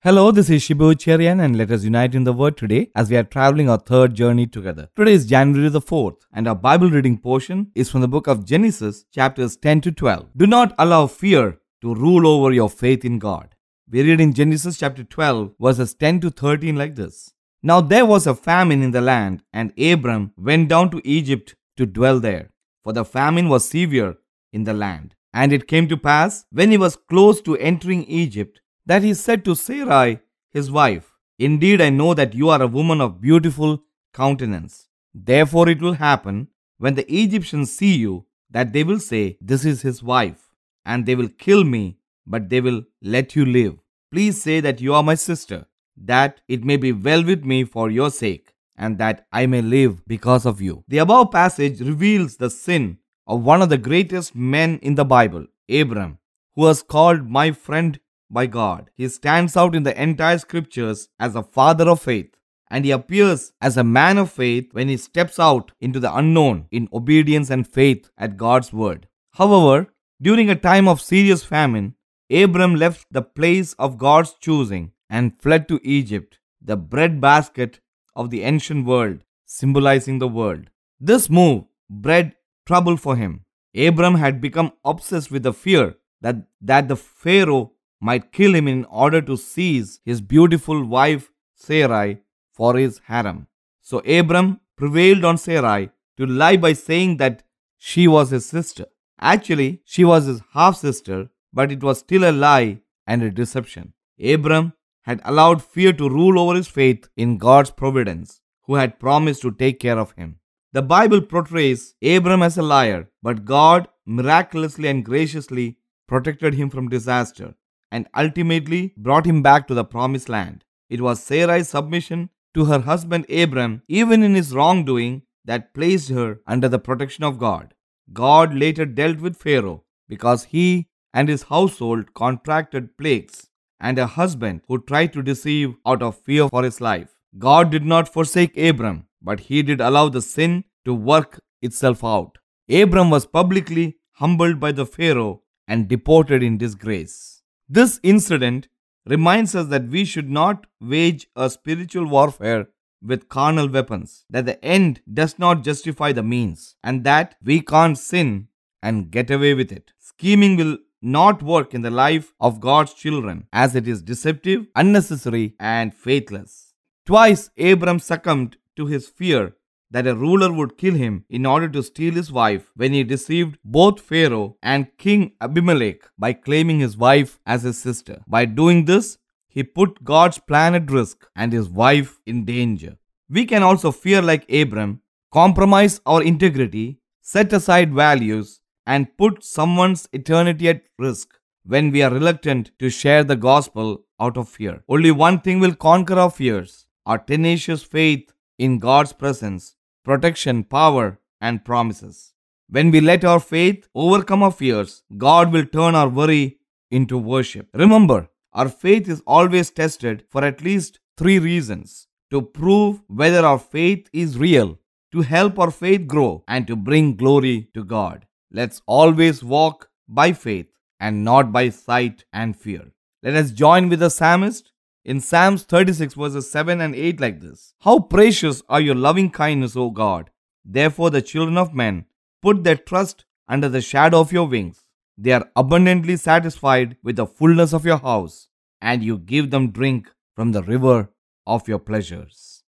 Hello, this is Shibu Cherian and let us unite in the word today as we are traveling our third journey together. Today is January the 4th and our Bible reading portion is from the book of Genesis chapters 10 to 12. Do not allow fear to rule over your faith in God. We read in Genesis chapter 12 verses 10 to 13 like this. Now there was a famine in the land and Abram went down to Egypt to dwell there, for the famine was severe in the land. And it came to pass when he was close to entering Egypt that he said to Sarai, his wife, Indeed, I know that you are a woman of beautiful countenance. Therefore it will happen, when the Egyptians see you, that they will say, This is his wife, and they will kill me, but they will let you live. Please say that you are my sister, that it may be well with me for your sake, and that I may live because of you. The above passage reveals the sin of one of the greatest men in the Bible, Abram, who was called my friend by God. He stands out in the entire scriptures as a father of faith, and he appears as a man of faith when he steps out into the unknown in obedience and faith at God's word. However, during a time of serious famine, Abram left the place of God's choosing and fled to Egypt, the breadbasket of the ancient world, symbolizing the world. This move bred trouble for him. Abram had become obsessed with the fear that the Pharaoh might kill him in order to seize his beautiful wife Sarai for his harem. So Abram prevailed on Sarai to lie by saying that she was his sister. Actually, she was his half-sister, but it was still a lie and a deception. Abram had allowed fear to rule over his faith in God's providence, who had promised to take care of him. The Bible portrays Abram as a liar, but God miraculously and graciously protected him from disaster and ultimately brought him back to the promised land. It was Sarai's submission to her husband Abram, even in his wrongdoing, that placed her under the protection of God. God later dealt with Pharaoh because he and his household contracted plagues and a husband who tried to deceive out of fear for his life. God did not forsake Abram, but he did allow the sin to work itself out. Abram was publicly humbled by the Pharaoh and deported in disgrace. This incident reminds us that we should not wage a spiritual warfare with carnal weapons, that the end does not justify the means, and that we can't sin and get away with it. Scheming will not work in the life of God's children, as it is deceptive, unnecessary, and faithless. Twice Abram succumbed to his fear that a ruler would kill him in order to steal his wife when he deceived both Pharaoh and King Abimelech by claiming his wife as his sister. By doing this, he put God's plan at risk and his wife in danger. We can also fear like Abram, compromise our integrity, set aside values, and put someone's eternity at risk when we are reluctant to share the gospel out of fear. Only one thing will conquer our fears: our tenacious faith in God's presence, protection, power, and promises. When we let our faith overcome our fears, God will turn our worry into worship. Remember, our faith is always tested for at least 3 reasons: to prove whether our faith is real, to help our faith grow, and to bring glory to God. Let's always walk by faith and not by sight and fear. Let us join with the psalmist in Psalms 36 verses 7 and 8 like this. How precious are your loving kindness, O God! Therefore the children of men put their trust under the shadow of your wings. They are abundantly satisfied with the fullness of your house, and you give them drink from the river of your pleasures.